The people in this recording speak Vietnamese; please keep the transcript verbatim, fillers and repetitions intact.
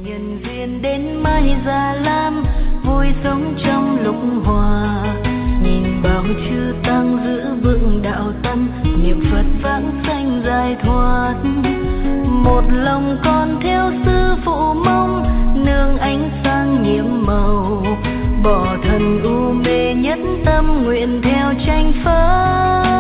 nhân duyên đến mai già lam, vui sống trong lúc hòa. Nhìn bao chư tăng giữ vững đạo tâm, niệm Phật vãng sanh giải thoát. Một lòng con theo sư phụ mong, nương ánh sáng nhiệm màu. Bỏ thần u mê nhất tâm nguyện theo tranh Phật.